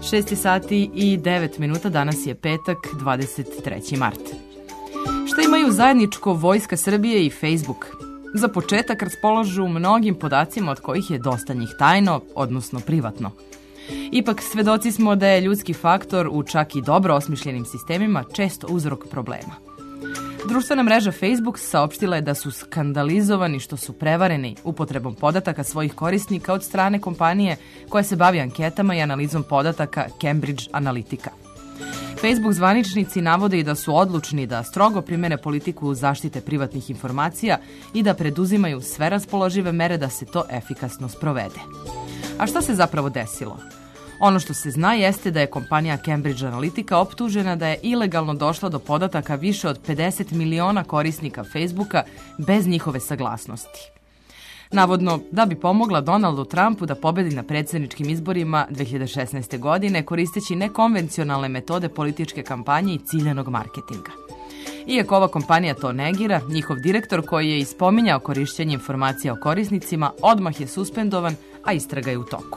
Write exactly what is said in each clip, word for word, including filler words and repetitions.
šest sati i devet minuta, danas je petak, dvadeset treći mart. Šta imaju zajedničko Vojska Srbije i Facebook? Za početak raspolažu mnogim podacima od kojih je dosta njih tajno, odnosno privatno. Ipak svedoci smo da je ljudski faktor u čak i dobro osmišljenim sistemima često uzrok problema. Društvena mreža Facebook saopštila je da su skandalizovani što su prevareni upotrebom podataka svojih korisnika od strane kompanije koja se bavi anketama i analizom podataka Cambridge Analytica. Facebook zvaničnici navode i da su odlučni da strogo primene politiku zaštite privatnih informacija i da preduzimaju sve raspoložive mere da se to efikasno sprovede. A šta se zapravo desilo? Ono što se zna jeste da je kompanija Cambridge Analytica optužena da je ilegalno došla do podataka više od pedeset miliona korisnika Facebooka bez njihove saglasnosti. Navodno, da bi pomogla Donaldu Trumpu da pobedi na predsjedničkim izborima dve hiljade šesnaeste. godine koristeći nekonvencionalne metode političke kampanje i ciljanog marketinga. Iako ova kompanija to negira, njihov direktor koji je ispominjao korišćenje informacija o korisnicima odmah je suspendovan, a istraga je u toku.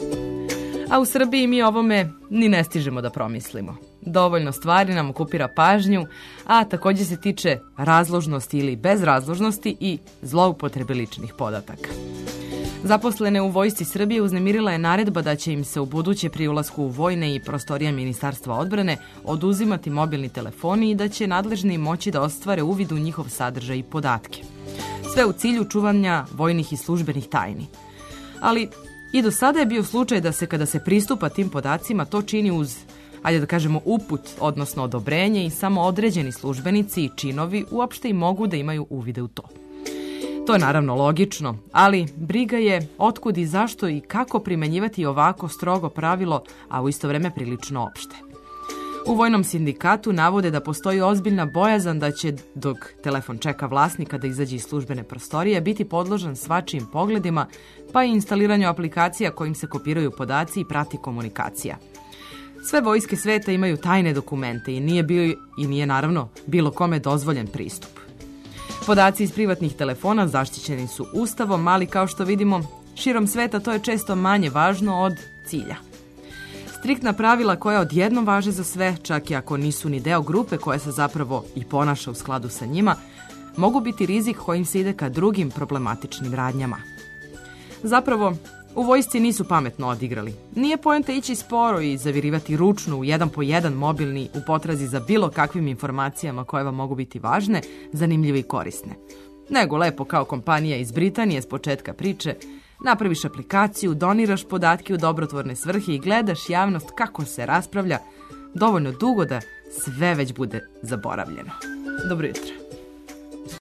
A u Srbiji mi ovome ni ne stižemo da promislimo. Dovoljno stvari nam okupira pažnju, a također se tiče razložnosti ili bezrazložnosti i zloupotrebe ličnih podataka. Zaposlene u Vojsci Srbije uznemirila je naredba da će im se u buduće pri ulasku u vojne i prostorije Ministarstva odbrane oduzimati mobilni telefoni i da će nadležni moći da ostvare uvid u njihov sadržaj i podatke. Sve u cilju čuvanja vojnih i službenih tajni. Ali i do sada je bio slučaj da se kada se pristupa tim podacima to čini uz, ajde da kažemo, uput, odnosno odobrenje i samo određeni službenici i činovi uopšte i mogu da imaju uvide u to. To je naravno logično, ali briga je otkud i zašto i kako primenjivati ovako strogo pravilo, a u isto vreme prilično opšte. U Vojnom sindikatu navode da postoji ozbiljna bojazan da će, dok telefon čeka vlasnika da izađe iz službene prostorije, biti podložan svačijim pogledima, pa i instaliranju aplikacija kojim se kopiraju podaci i prati komunikacija. Sve vojske sveta imaju tajne dokumente i nije bio i nije naravno bilo kome dozvoljen pristup. Podaci iz privatnih telefona zaštićeni su Ustavom, ali kao što vidimo, širom sveta to je često manje važno od cilja. Striktna pravila koja odjednom važe za sve, čak i ako nisu ni deo grupe koja se zapravo i ponaša u skladu sa njima, mogu biti rizik kojim se ide ka drugim problematičnim radnjama. Zapravo, u vojsci nisu pametno odigrali. Nije poenta ići sporo i zavirivati ručno u jedan po jedan mobilni u potrazi za bilo kakvim informacijama koje vam mogu biti važne, zanimljive i korisne. Nego lepo kao kompanija iz Britanije s početka priče, napraviš aplikaciju, doniraš podatke u dobrotvorne svrhe i gledaš javnost kako se raspravlja dovoljno dugo da sve već bude zaboravljeno. Dobro jutro.